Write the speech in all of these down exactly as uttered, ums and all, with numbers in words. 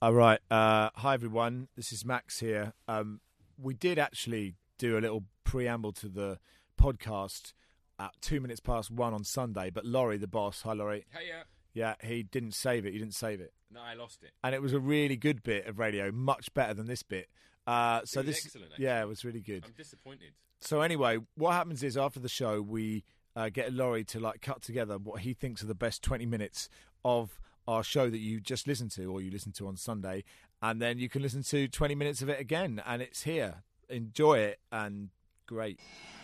All right. Uh, hi, everyone. This is Max here. Um, we did actually do a little preamble to the podcast at two minutes past one on Sunday, but Laurie, the boss, hi, Laurie. Hey, yeah. Yeah, he didn't save it. You didn't save it. No, I lost it. And it was a really good bit of radio, much better than this bit. Uh, so it was this, excellent, actually. Yeah, it was really good. I'm disappointed. So anyway, what happens is after the show, we uh, get Laurie to like cut together what he thinks are the best twenty minutes of our show that you just listened to or you listened to on Sunday, and then you can listen to twenty minutes of it again, and it's here. Enjoy it, and great.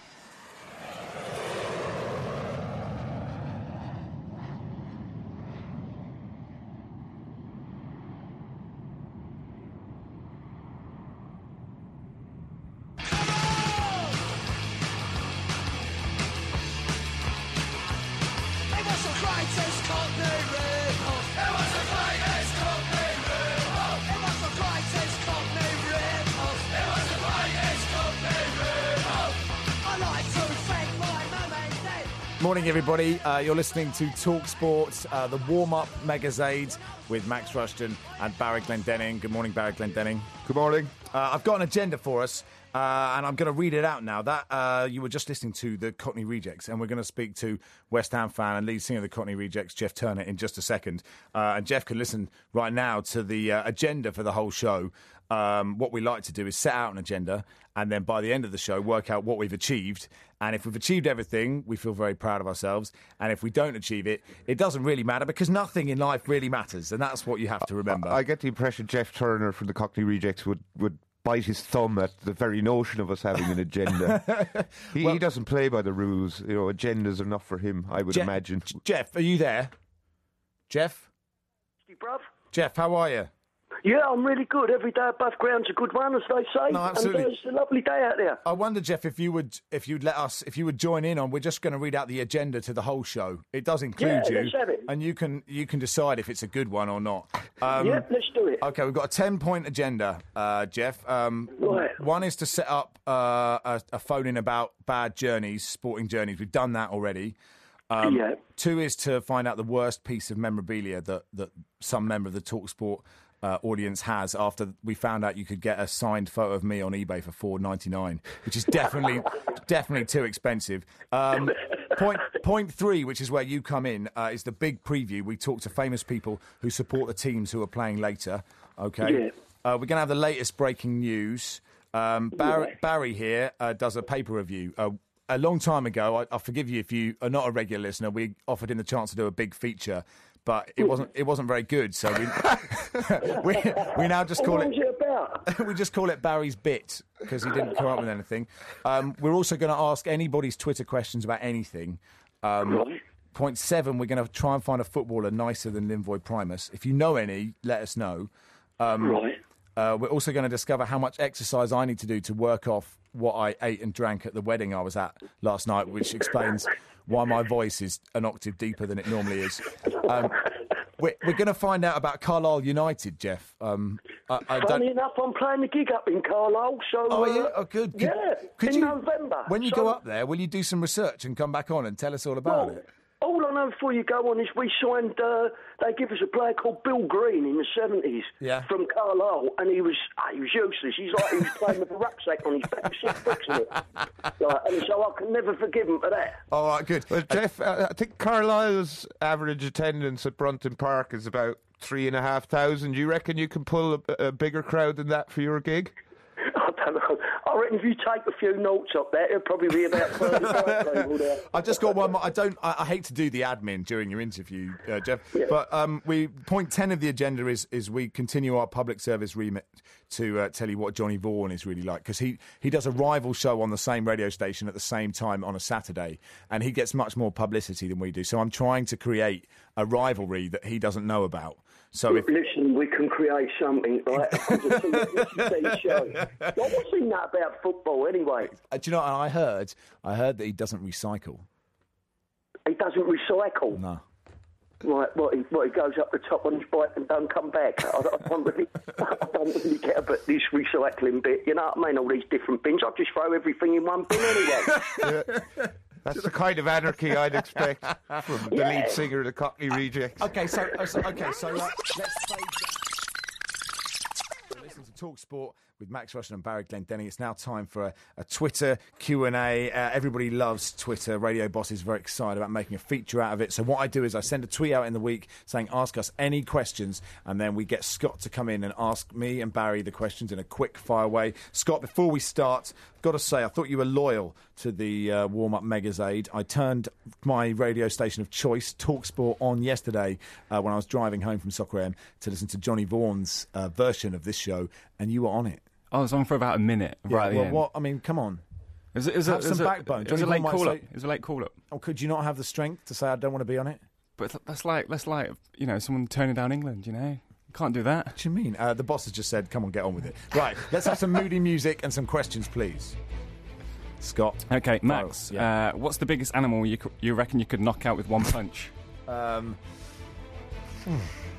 Morning, everybody. Uh, you're listening to Talk Sport, uh, the warm-up Megazade with Max Rushton and Barry Glendenning. Good morning, Barry Glendenning. Good morning. Uh, I've got an agenda for us, uh, and I'm going to read it out now. That uh, you were just listening to the Cockney Rejects, and we're going to speak to West Ham fan and lead singer of the Cockney Rejects, Jeff Turner, in just a second. Uh, and Jeff can listen right now to the uh, agenda for the whole show. Um, what we like to do is set out an agenda, and then by the end of the show, work out what we've achieved. And if we've achieved everything, we feel very proud of ourselves. And if we don't achieve it, it doesn't really matter, because nothing in life really matters. And that's what you have to remember. I, I get the impression Jeff Turner from the Cockney Rejects would, would bite his thumb at the very notion of us having an agenda. he, well, he doesn't play by the rules. You know, agendas are not for him, I would Je- imagine. Jeff, are you there? Jeff? Hey, bruv. Jeff, how are you? Yeah, I'm really good. Every day above ground's a good one, as they say. No, absolutely. And uh, it's a lovely day out there. I wonder, Jeff, if you would, if you'd let us, if you would join in on. We're just going to read out the agenda to the whole show. It does include yeah, you, let's have it. and you can you can decide if it's a good one or not. Um, yeah, let's do it. Okay, we've got a ten-point agenda, uh, Jeff. Um, right. One is to set up uh, a, a phone-in about bad journeys, sporting journeys. We've done that already. Um, yeah. Two is to find out the worst piece of memorabilia that that some member of the TalkSport Uh, audience has after we found out you could get a signed photo of me on eBay for four ninety-nine, which is definitely definitely too expensive. Um, point point three, which is where you come in, uh, is the big preview. We talk to famous people who support the teams who are playing later. Okay, yeah. uh, we're going to have the latest breaking news. Um, Barry, yeah. Barry here uh, does a paper review. Uh, a long time ago, I, I'll forgive you if you are not a regular listener. We offered him the chance to do a big feature, but it wasn't it wasn't very good. So we we, we now just call what it. was it about? We just call it Barry's bit because he didn't come up with anything. Um, we're also going to ask anybody's Twitter questions about anything. Um, Right. Point seven, we're going to try and find a footballer nicer than Linvoy Primus. If you know any, let us know. Um, Right. Uh, we're also going to discover how much exercise I need to do to work off what I ate and drank at the wedding I was at last night, which explains why my voice is an octave deeper than it normally is. Um, we're we're going to find out about Carlisle United, Jeff. Um, I, I Funny don't... enough, I'm playing the gig up in Carlisle, so... Oh, uh, yeah? Oh, good. Could, yeah, could in you, November. When you so, go up there, will you do some research and come back on and tell us all about well, it? all I know before you go on is we signed, uh, they give us a player called Bill Green in the seventies Yeah. from Carlisle, and he was uh, he was useless. He's like he was playing with a rucksack on his back with six bricks in it. Like, and so I can never forgive him for that. All right, good. Well, Jeff, uh, I think Carlisle's average attendance at Brunton Park is about three and a half thousand. Do you reckon you can pull a, a bigger crowd than that for your gig? I don't know. I reckon if you take a few notes up there, it'll probably be about thirty-five people there. I just got one more. I don't. I, I hate to do the admin during your interview, uh, Jeff. Yeah. But um, we point ten of the agenda is is we continue our public service remit to uh, tell you what Johnny Vaughan is really like, because he he does a rival show on the same radio station at the same time on a Saturday, and he gets much more publicity than we do. So I'm trying to create a rivalry that he doesn't know about. So if Listen, we can create something, right? show. Well, what's he nut about football anyway? uh, do you know? I heard I heard that he doesn't recycle. He doesn't recycle. No. Right, what he, what he goes up the top on his bike and don't come back. I, I, don't, really, I don't really get about this recycling bit. You know what I mean? All these different bins. I just throw everything in one bin anyway. Yeah. That's the kind of anarchy I'd expect from the Yeah. lead singer of the Cockney Rejects. Okay, so, uh, so okay, so uh, let's fade that. TalkSport with Max Rushton and Barry Glendenning. It's now time for a, a Twitter Q and A. Uh, everybody loves Twitter. Radio Boss is very excited about making a feature out of it. So what I do is I send a tweet out in the week saying, ask us any questions, and then we get Scott to come in and ask me and Barry the questions in a quick fire way. Scott, before we start, I've got to say, I thought you were loyal to the uh, warm-up Megas Aid. I turned my radio station of choice, TalkSport, on yesterday uh, when I was driving home from Soccer A M to listen to Johnny Vaughan's uh, version of this show, and you were on it. I was on for about a minute. Yeah, right. Well, what? I mean, come on. It was, it was Have a, it was some a, backbone. It was a Johnny late Vaughan might call-up. say- It was a late call-up. Oh, could you not have the strength to say I don't want to be on it? But that's like that's like you know someone turning down England. You know, you can't do that. What do you mean? Uh, the boss has just said, come on, get on with it. Right, let's have some moody music and some questions, please. Scott. Okay, Max. Oh, yeah. uh, what's the biggest animal you cou- you reckon you could knock out with one punch? Um, hmm.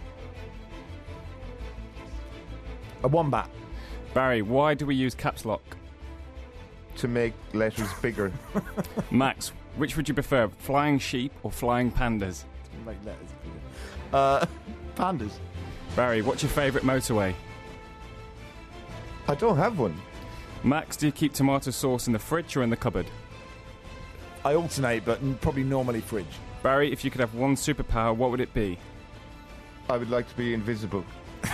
A wombat. Barry, why do we use caps lock? To make letters bigger. Max, which would you prefer, flying sheep or flying pandas? Make letters bigger. Uh, pandas. Barry, what's your favourite motorway? I don't have one. Max, do you keep tomato sauce in the fridge or in the cupboard? I alternate, but n- probably normally fridge. Barry, if you could have one superpower, what would it be? I would like to be invisible.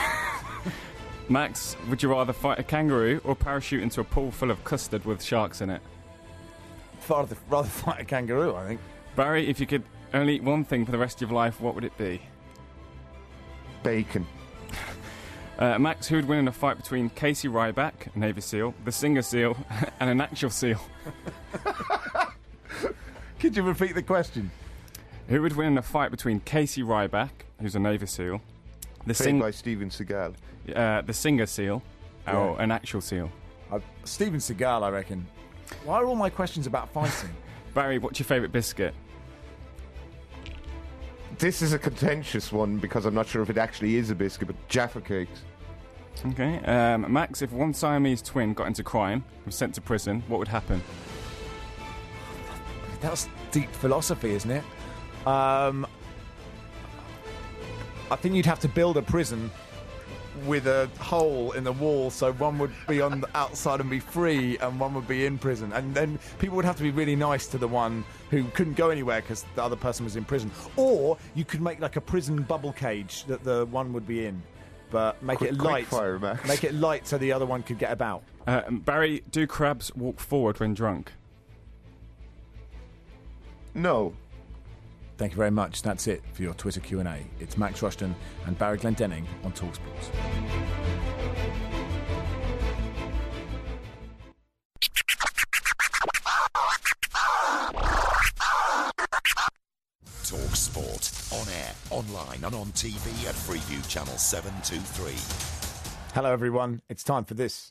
Max, would you rather fight a kangaroo or parachute into a pool full of custard with sharks in it? Rather, rather fight a kangaroo, I think. Barry, if you could only eat one thing for the rest of your life, what would it be? Bacon. Uh, Max, who would win in a fight between Casey Ryback, a Navy SEAL, the Singer SEAL, and an actual SEAL? Could you repeat the question? Who would win in a fight between Casey Ryback, who's a Navy SEAL, the, Played sing- by Steven Seagal. uh, the Singer SEAL, Yeah. or an actual SEAL? Uh, Steven Seagal, I reckon. Why are all my questions about fighting? Barry, what's your favourite biscuit? This is a contentious one because I'm not sure if it actually is a biscuit, but Jaffa cakes. Okay. Um, Max, if one Siamese twin got into crime and was sent to prison, what would happen? That's deep philosophy, isn't it? Um, I think you'd have to build a prison with a hole in the wall, so one would be on the outside and be free, and one would be in prison. And then people would have to be really nice to the one who couldn't go anywhere because the other person was in prison. Or you could make like a prison bubble cage that the one would be in, but make Quick- it quick light. fire, Max. Make it light so the other one could get about. Uh, Barry, do crabs walk forward when drunk? No. Thank you very much. That's it for your Twitter Q and A. It's Max Rushton and Barry Glendenning on TalkSport. Talk Sport. On air, online and on T V at Freeview Channel seven two three. Hello, everyone. It's time for this.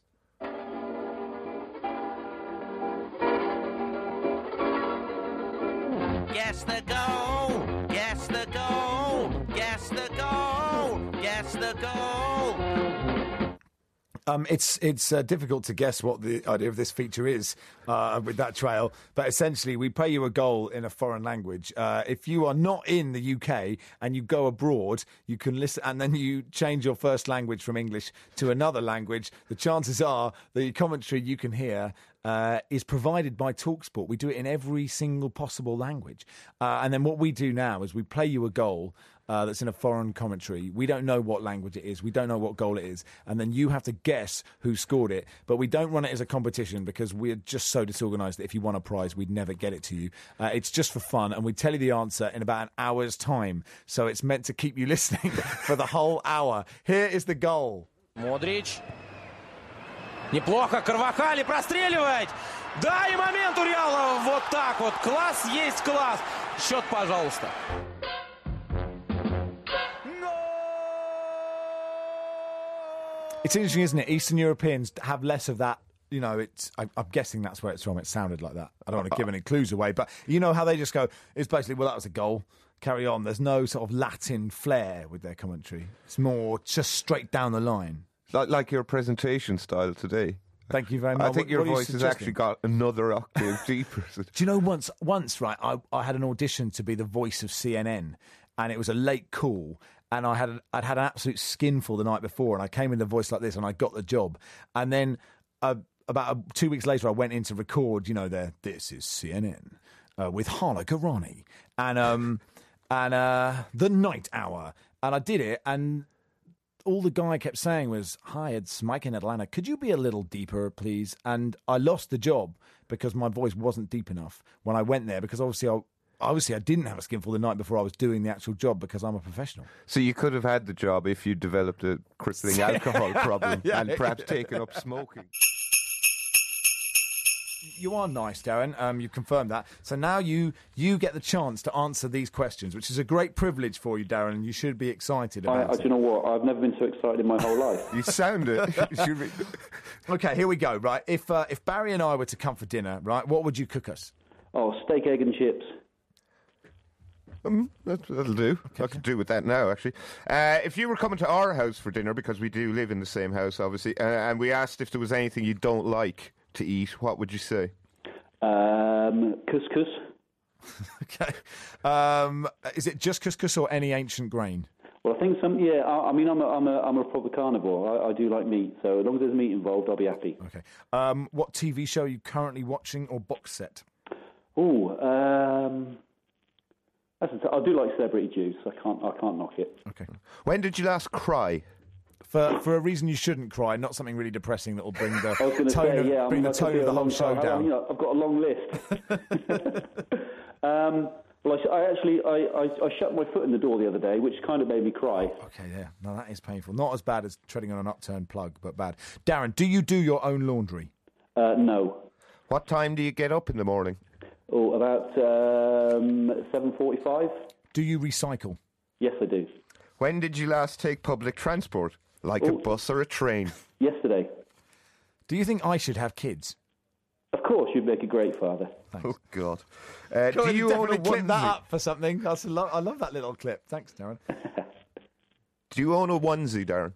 Guess the goal. Guess the goal. Guess the goal. Guess the goal. Um, it's it's uh, difficult to guess what the idea of this feature is uh, with that trail, but essentially we play you a goal in a foreign language. Uh, if you are not in the U K and you go abroad, you can listen, and then you change your first language from English to another language. The chances are the commentary you can hear Uh, is provided by TalkSport. We do it in every single possible language. Uh, and then what we do now is we play you a goal uh, that's in a foreign commentary. We don't know what language it is. We don't know what goal it is. And then you have to guess who scored it. But we don't run it as a competition because we're just so disorganised that if you won a prize, we'd never get it to you. Uh, it's just for fun. And we tell you the answer in about an hour's time. So it's meant to keep you listening for the whole hour. Here is the goal. Модрич. Неплохо. Карвахали простреливает. Да, и момент у Реала. Вот так вот. Класс есть класс. Счет, пожалуйста. It's interesting, isn't it? Eastern Europeans have less of that. You know, it's. I, I'm guessing that's where it's from. It sounded like that. I don't want to give any clues away, but you know how they just go. It's basically, well, that was a goal. Carry on. There's no sort of Latin flair with their commentary. It's more just straight down the line. Like, like your presentation style today. Thank you very much. I think What- your what are you voice has suggesting? actually got another octave deeper. Do you know once? Once, right? I, I had an audition to be the voice of C N N. and it was a late call, and I had I'd had an absolute skinful the night before, and I came in the voice like this, and I got the job. And then uh, about uh, two weeks later, I went in to record, you know, their This Is C N N uh, with Hala Garani and um and uh, The Night Hour, and I did it, and all the guy kept saying was, "Hi, it's Mike in Atlanta. Could you be a little deeper, please?" And I lost the job because my voice wasn't deep enough when I went there, because obviously I, obviously I didn't have a skinful the night before I was doing the actual job, because I'm a professional. So you could have had the job if you developed a crippling alcohol problem Yeah. and perhaps taken up smoking. You are nice, Darren. Um, you've confirmed that. So now you you get the chance to answer these questions, which is a great privilege for you, Darren, and you should be excited I, about I, it. do you know what? I've never been so excited in my whole life. You sound it. You should be- Okay, here we go, right? If, uh, if Barry and I were to come for dinner, right, what would you cook us? Oh, steak, egg and chips. Um, that, that'll do. I could do with that now, actually. Uh, if you were coming to our house for dinner, because we do live in the same house, obviously, uh, and we asked if there was anything you don't like to eat, what would you say? Um, couscous. Okay. Um, is it just couscous or any ancient grain? Well, I think some. Yeah, I, I mean, I'm a, I'm a, I'm a proper carnivore. I, I do like meat, so as long as there's meat involved, I'll be happy. Okay. Um, what T V show are you currently watching, or box set? Oh, um, that's a t- I do like Celebrity Juice. I can't, I can't knock it. Okay. When did you last cry? For for a reason you shouldn't cry, not something really depressing that will bring the I was going to tone say, of, yeah, I bring mean, the that could tone be of a the whole long show time. I, down. you know, I've got a long list. um, well, I, I actually, I, I, I shut my foot in the door the other day, which kind of made me cry. Okay, yeah. No, that is painful. Not as bad as treading on an upturned plug, but bad. Darren, do you do your own laundry? Uh, no. What time do you get up in the morning? Oh, about um, seven forty-five. Do you recycle? Yes, I do. When did you last take public transport? Like a Oh. bus or a train? Yesterday. Do you think I should have kids? Of course, you'd make a great father. Oh, God. Uh, God, do you own a definitely clip that onesie? up for something. That's a lo- I love that little clip. Thanks, Darren. Do you own a onesie, Darren?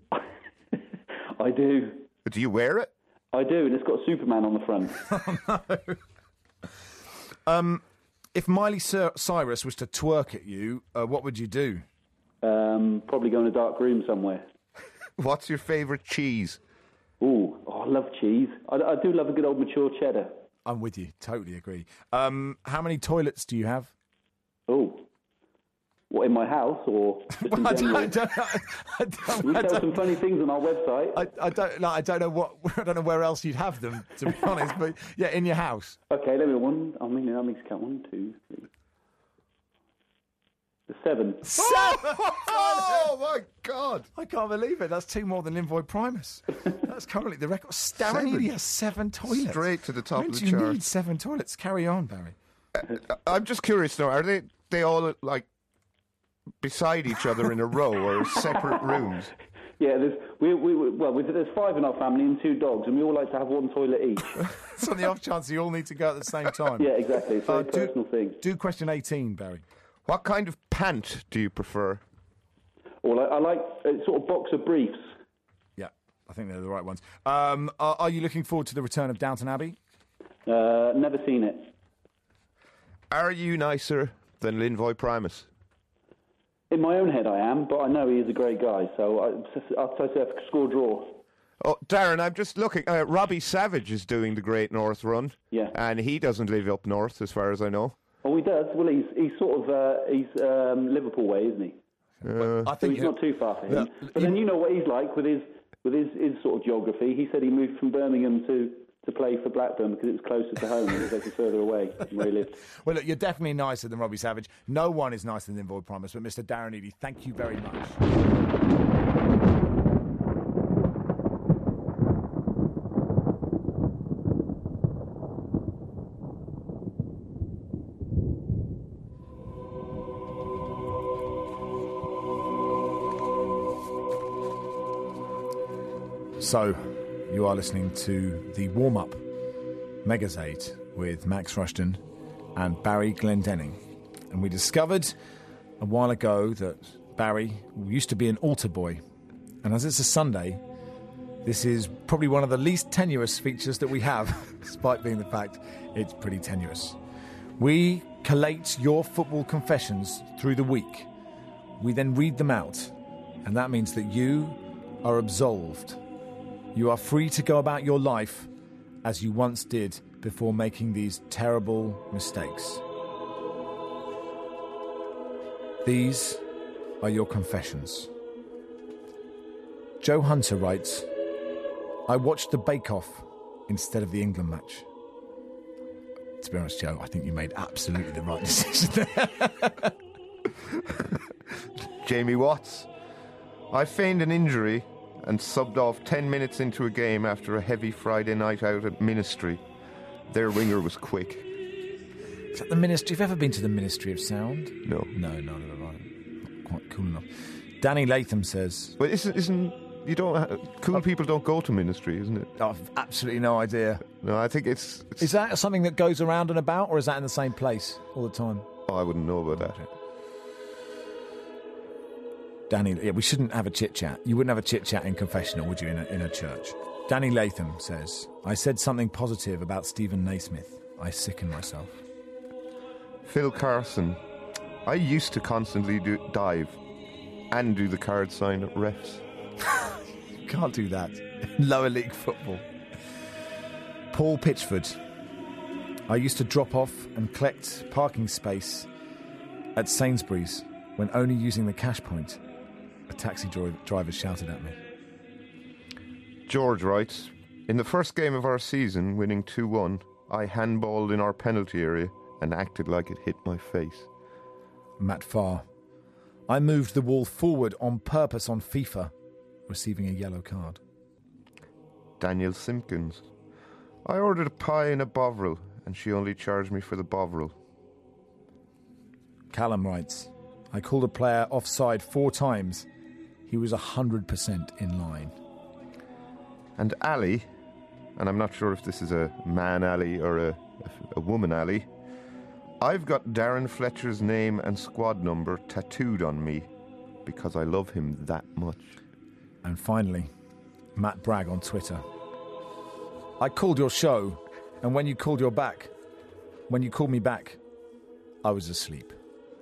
I do. Do you wear it? I do, and it's got Superman on the front. Um, if Miley Cir- Cyrus was to twerk at you, uh, what would you do? Um, probably go in a dark room somewhere. What's your favourite cheese? Ooh, oh, I love cheese. I, I do love a good old mature cheddar. I'm with you. Totally agree. Um, how many toilets do you have? Oh, what, in my house or just in Well, I don't, general? I don't, I don't, We I sell don't, some funny things on our website. I, I don't, no, I don't know what, I don't know where else you'd have them, to be honest. But yeah, in your house. Okay, let me one. I mean, that makes count one, two, three. The seven. Oh, my God. I can't believe it. That's two more than Linvoy Primus. That's currently the record. Darren Seven. Neely has seven toilets. Straight to the top When of do the you chart. need seven toilets? Carry on, Barry. I'm just curious now, are they, they all, like, beside each other in a row or separate rooms? Yeah, there's we, we we- well, we, there's five in our family and two dogs, and we all like to have one toilet each. It's on the off chance you all need to go at the same time. Yeah, exactly. It's a very Uh, do- personal thing. Do question eighteen, Barry. What kind of pant do you prefer? Or like, I like uh, sort of boxer briefs. Yeah, I think they're the right ones. Um, are, are you looking forward to the return of Downton Abbey? Uh, never seen it. Are you nicer than Linvoy Primus? In my own head, I am, but I know he is a great guy, so I, I'll say a score draw. Oh, Darren, I'm just looking. Uh, Robbie Savage is doing the Great North Run. Yeah. And he doesn't live up north, as far as I know. Oh, he does. Well, he's he's sort of uh, he's um, Liverpool way, isn't he? Uh, I So think he's not too far for him. Yeah, But then you know what he's like with his with his, his sort of geography. He said he moved from Birmingham to, to play for Blackburn because it was closer to home and it was actually further away from where he lived. Well, look, you're definitely nicer than Robbie Savage. No one is nicer than Linvoy Primus, but Mister Darren Eady, thank you very much. So, you are listening to the warm-up Megazade with Max Rushton and Barry Glendenning. And we discovered a while ago that Barry used to be an altar boy. And as it's a Sunday, this is probably one of the least tenuous features that we have, despite being the fact it's pretty tenuous. We collate your football confessions through the week We then read them out, and that means that you are absolved. You are free to go about your life as you once did before making these terrible mistakes. These are your confessions. Joe Hunter writes, I watched the Bake Off instead of the England match. To be honest, Joe, I think you made absolutely the right decision there. Jamie Watts. I feigned an injury and subbed off ten minutes into a game after a heavy Friday night out at Ministry. Their winger was quick. Is that the Ministry? Have you ever been to the Ministry of Sound? No. No, no, no, no. Not quite cool enough. Danny Latham says... Well, isn't... isn't you don't ha- cool people don't go to Ministry, isn't it? I've absolutely no idea. No, I think it's, it's... Is that something that goes around and about, or is that in the same place all the time? Oh, I wouldn't know about that. Danny, yeah, we shouldn't have a chit-chat. You wouldn't have a chit-chat in confessional, would you, in a, in a church? Danny Latham says, I said something positive about Stephen Naismith. I sicken myself. Phil Carson. I used to constantly do dive and do the card sign at refs. You can't do that in lower league football. Paul Pitchford. I used to drop off and collect parking space at Sainsbury's when only using the cash point. A taxi dri- driver shouted at me. George writes, in the first game of our season, winning two one, I handballed in our penalty area and acted like it hit my face. Matt Farr. I moved the wall forward on purpose on FIFA, receiving a yellow card. Daniel Simpkins. I ordered a pie and a bovril, and she only charged me for the bovril. Callum writes, I called a player offside four times. He was one hundred percent in line. And Ali, and I'm not sure if this is a man Ali or a, a woman Ali, I've got Darren Fletcher's name and squad number tattooed on me because I love him that much. And finally, Matt Bragg on Twitter. I called your show, and when you called your back, when you called me back, I was asleep.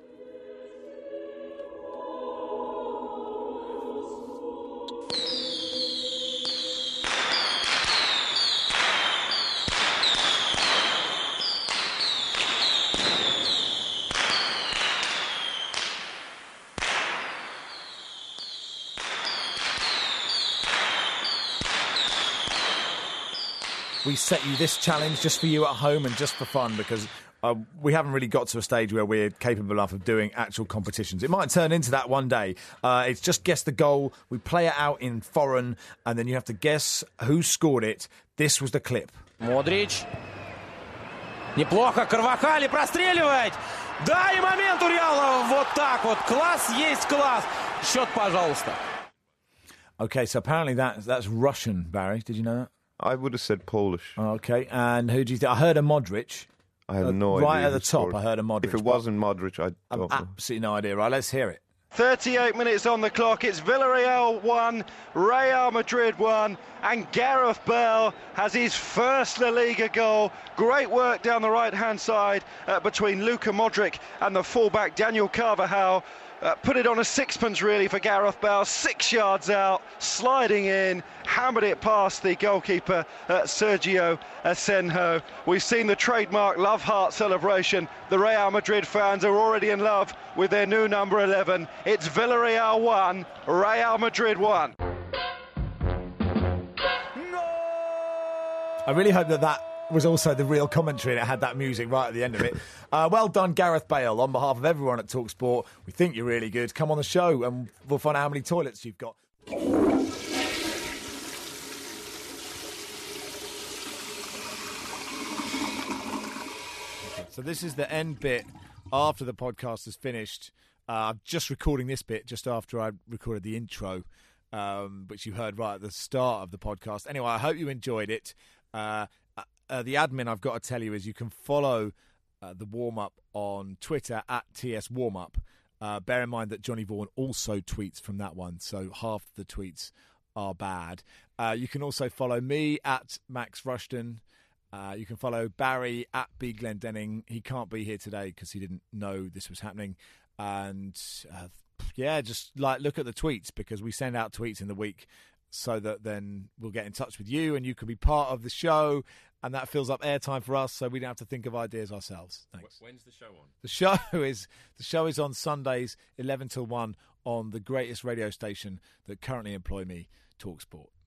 We set you this challenge just for you at home and just for fun because uh, we haven't really got to a stage where we're capable enough of doing actual competitions. It might turn into that one day. Uh, it's just guess the goal. We play it out in foreign and then you have to guess who scored it. This was the clip. Модрич. Неплохо. Карвахали простреливает. Да, и момент у Реала. Вот так вот. Класс есть класс. Счет, пожалуйста. Okay, so apparently that, that's Russian, Barry. Did you know that? I would have said Polish. Okay, and who do you think? I heard a Modric. I have uh, no idea. Right at the who top, scored. I heard a Modric. If it wasn't Modric, I don't I've know. absolutely no idea. Right, let's hear it. thirty-eight minutes on the clock. It's Villarreal one, Real Madrid one, and Gareth Bale has his first La Liga goal. Great work down the right-hand side uh, between Luka Modric and the fullback Daniel Carvajal. Uh, put it on a sixpence really for Gareth Bale, six yards out, sliding in, hammered it past the goalkeeper uh, Sergio Asenjo. We've seen the trademark love heart celebration. The Real Madrid fans are already in love with their new number eleven. It's Villarreal one, Real Madrid one. I really hope that that was also the real commentary and it had that music right at the end of it. Uh, well done, Gareth Bale. On behalf of everyone at TalkSport, we think you're really good. Come on the show and we'll find out how many toilets you've got. So this is the end bit after the podcast is finished. Uh, I'm just recording this bit just after I recorded the intro, um, which you heard right at the start of the podcast. Anyway, I hope you enjoyed it. Uh, Uh, the admin I've got to tell you is you can follow uh, the warm-up on Twitter at T S Warmup. Uh, bear in mind that Johnny Vaughan also tweets from that one, so half the tweets are bad. Uh, you can also follow me at Max Rushton. Uh, you can follow Barry at B Glendenning. He can't be here today because he didn't know this was happening. And uh, Yeah, just like look at the tweets, because we send out tweets in the week so that then we'll get in touch with you and you can be part of the show, and that fills up airtime for us so we don't have to think of ideas ourselves. Thanks. When's the show on? The show is the show is on Sundays eleven till one on the greatest radio station that currently employ me, TalkSport.